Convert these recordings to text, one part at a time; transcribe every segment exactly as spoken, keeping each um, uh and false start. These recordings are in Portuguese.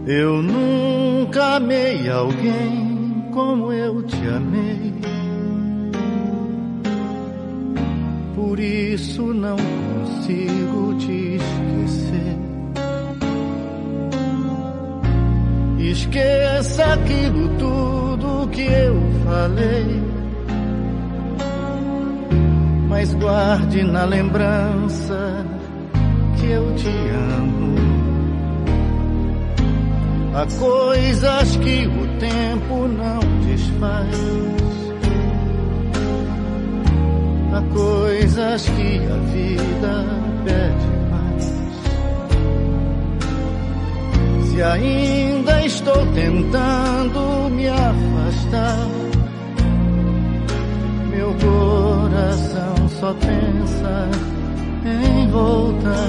Eu nunca amei alguém como eu te amei. Por isso não consigo te esquecer. Esqueça aquilo tudo que eu falei, mas guarde na lembrança que eu te amo. Há coisas que o tempo não desfaz, há coisas que a vida pede mais. Se ainda estou tentando me afastar, meu coração só pensa em voltar.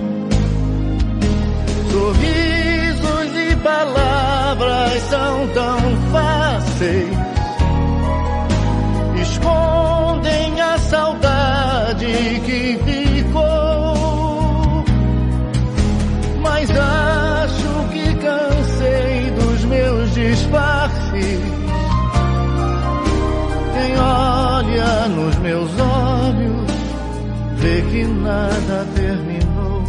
Sorrisos e palavras são tão fáceis, escondem a saudade que ficou. Mas acho que cansei dos meus disfarces. Quem olha nos meus olhos vê que nada terminou.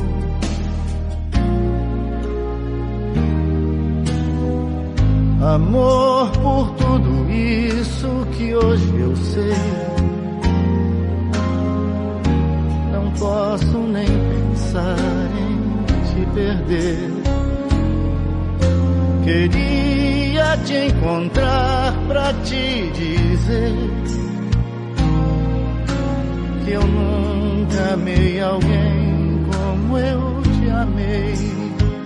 Amor, por tudo isso que hoje eu sei, não posso nem pensar em te perder. Queria te encontrar pra te dizer que eu nunca amei alguém como eu te amei.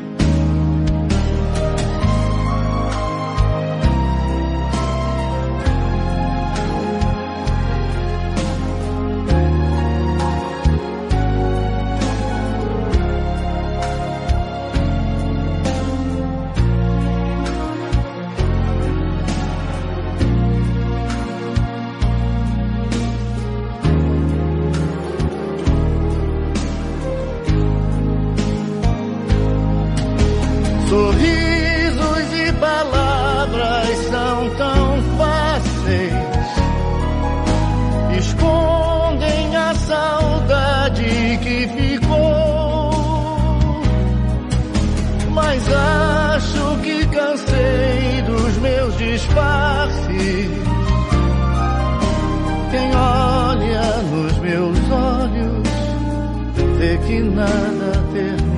Sorrisos e palavras são tão fáceis, escondem a saudade que ficou. Mas acho que cansei dos meus disfarces. Quem olha nos meus olhos vê que nada terminou.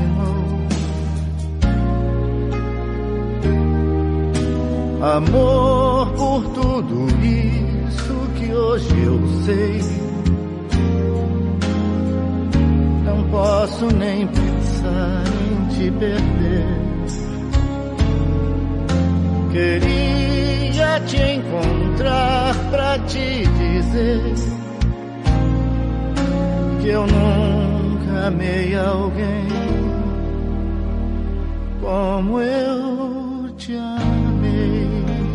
Amor, por tudo isso que hoje eu sei, não posso nem pensar em te perder. Queria te encontrar pra te dizer que eu nunca amei alguém como eu te amei.